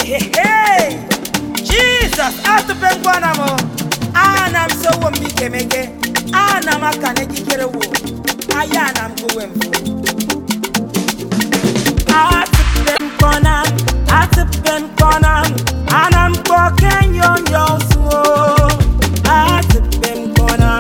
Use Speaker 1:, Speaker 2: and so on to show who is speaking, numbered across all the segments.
Speaker 1: Hey, Jesus, atupem kwanamo. Anam so wombi kemege. Anam akane kikerewo. Ayanam kuwemfo. Atupem kwanam. Anam koken yon yoswo. Atupem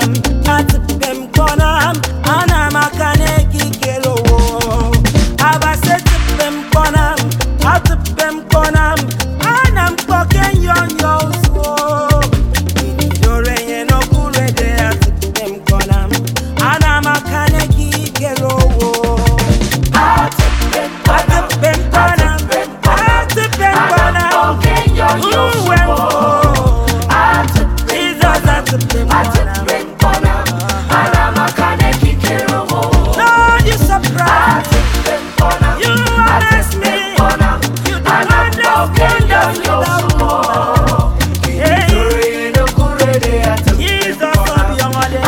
Speaker 1: kwanam. Anam akane kikerewo. Abasetupem kwanam. Atupem kwanam. Anam koken yon yoswo. Idore yeno kurede atupem kwanam. Anam akane kikerewo. Atupem kwanam. Atupem kwanam. Jesus atupem kwanam. Lord, you surprise. You amaze me. You do wonders without more. Hey, Jesus of your mother.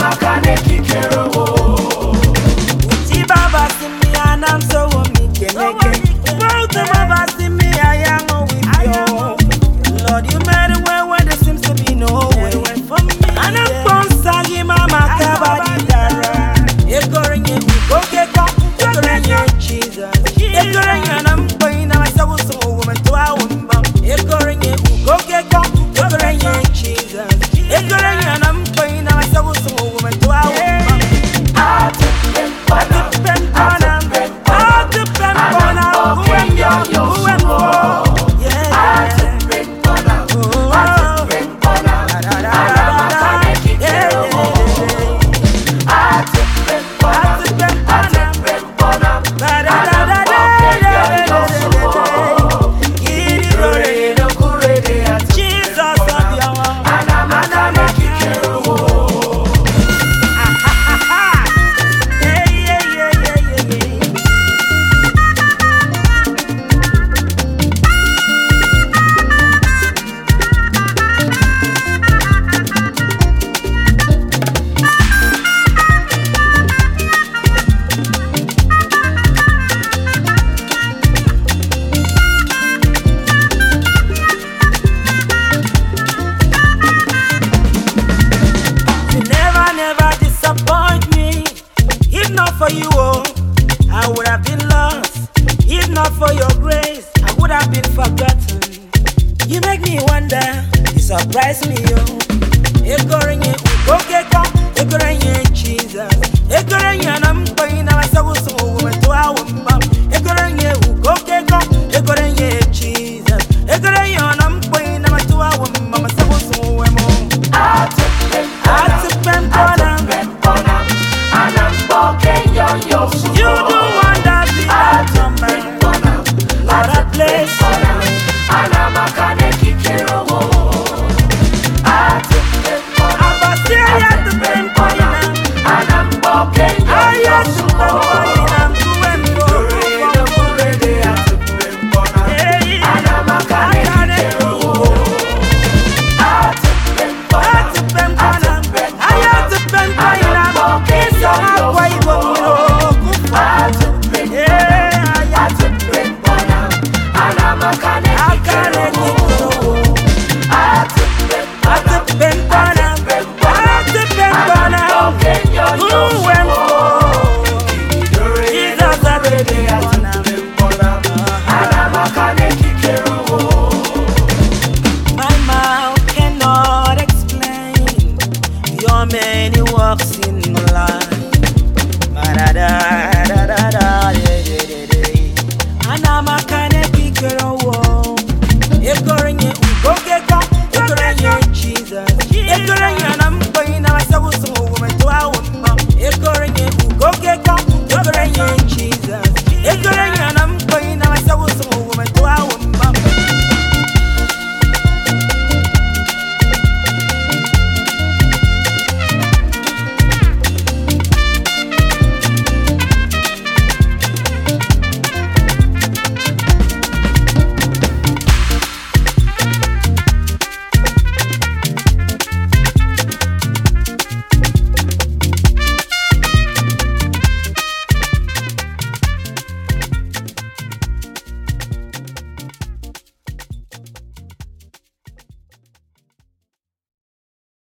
Speaker 1: Uti baba simi anam so womike. Both of baba simi I am with you. Lord, you made a way where there seems to be no way. And I'm from Sagi Mama Kabadi Dara. Egorenye ukokeka. Egorenye Jesus. Egorenye nampoina masawu so woman to a woman. Egorenye ukokeka. Egorenye Jesus. Egorenye nampoina masawu so woman to a woman. Atupem kwanam. Atupem kwanam. Who am you? Yeah. For you, oh, I would have been lost. If not for your grace, I would have been forgotten. You make me wonder, you surprise me, oh. Egorenye ukokeka, egorenye Jesus, egorenye nampoina masawu so